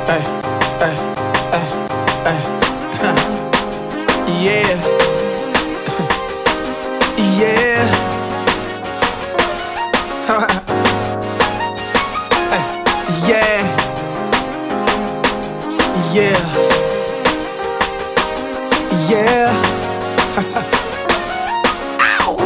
Ay, ay, ay, ay. Yeah. Yeah. Yeah. Yeah. Yeah. Ow.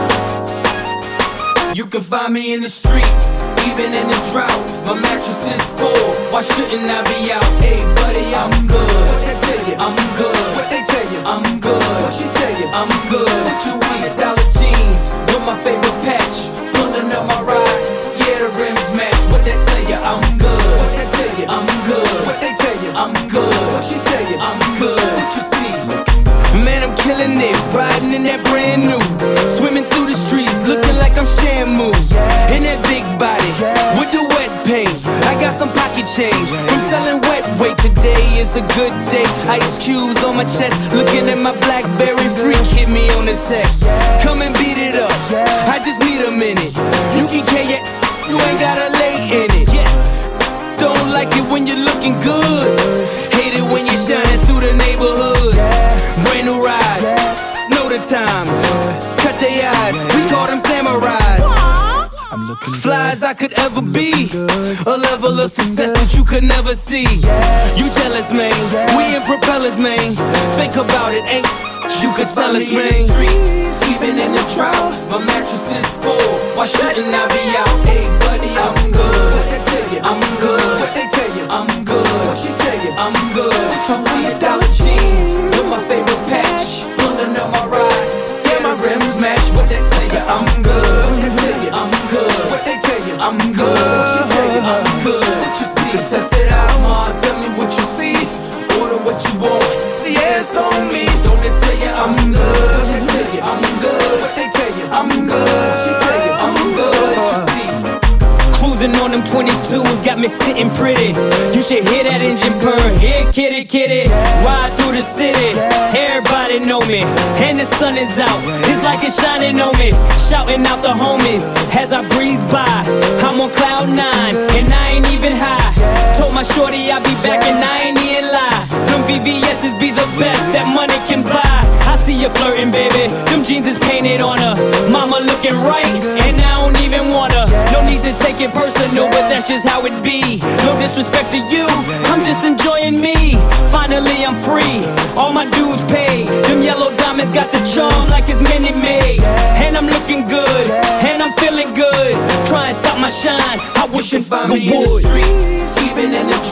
You can find me in the streets, even in the drought. My mattress is full, why shouldn't I be out? Hey buddy, I'm good. What they tell you? I'm good. What they tell you? I'm good. What she tell you? I'm good. What you see? $1 jeans with my favorite patch, pulling up my ride. Yeah, the rims match. What they tell you? I'm good. What they tell you? I'm good. What they tell you? I'm good. What she tell you? I'm good. What you see? Man, I'm killing it, riding in that brand new, swimming through the streets, looking like I'm Shamu. In that big body, with the wet paint, I got some pocket change from selling wet weight. Today is a good day, ice cubes on my chest, looking at my BlackBerry. Freak hit me on the text, come and beat it up, I just need a minute. You can care yet, you ain't gotta lay in it. Yes, don't like it when you're looking good, hate it when you're shining through the neighborhood. Brand new ride, know the time, cut their eyes, we call them samurais. I'm looking fly as I could ever be, a level of success that you could never see. You jealous, man, we in propellers, man. Think about it, ain't you could tell us, man. In the streets, even in the drought, my mattress is full, why shouldn't I be out? Hey buddy, I'm good. What they tell you? I'm good. What they tell you? I'm good. What she tell you? I'm good. You see $1 jeans with my favorite patch, pulling up my ride. Yeah, my rims match. What they tell you? I'm good. What they tell you? I'm good. What they tell you? I'm good. What she tell you? I'm good. What you see? Test it out, ma. Tell me what you see. Order what you want. Yeah, it's on me. Don't they tell you I'm good? What they tell you? I'm good. What they tell you? I'm good. What she tell you? I'm good. What you see? Cruising on them 22s, got me sitting pretty. You should hear that engine purr. Here, kitty, kitty. Ride through the city, everybody know me. And the sun is out, it's like it's shining on me. Shouting out the homies as I breeze by. I'm on cloud 9, and I ain't even high. Told my shorty I'll be back, and I ain't even lie. Them VVS's be the best that money can buy. I see you flirting, baby. Them jeans is painted on her. Mama looking right, and I don't even want her. No need to take it personal, but that's just how it be. No disrespect to you, I'm just enjoying me. Finally I'm free, all my dues paid. Them yellow diamonds got the charm like it's Minute Maid. And I'm looking good, and I'm feeling good. Try and stop my shine, I wish it would. In the streets, even in the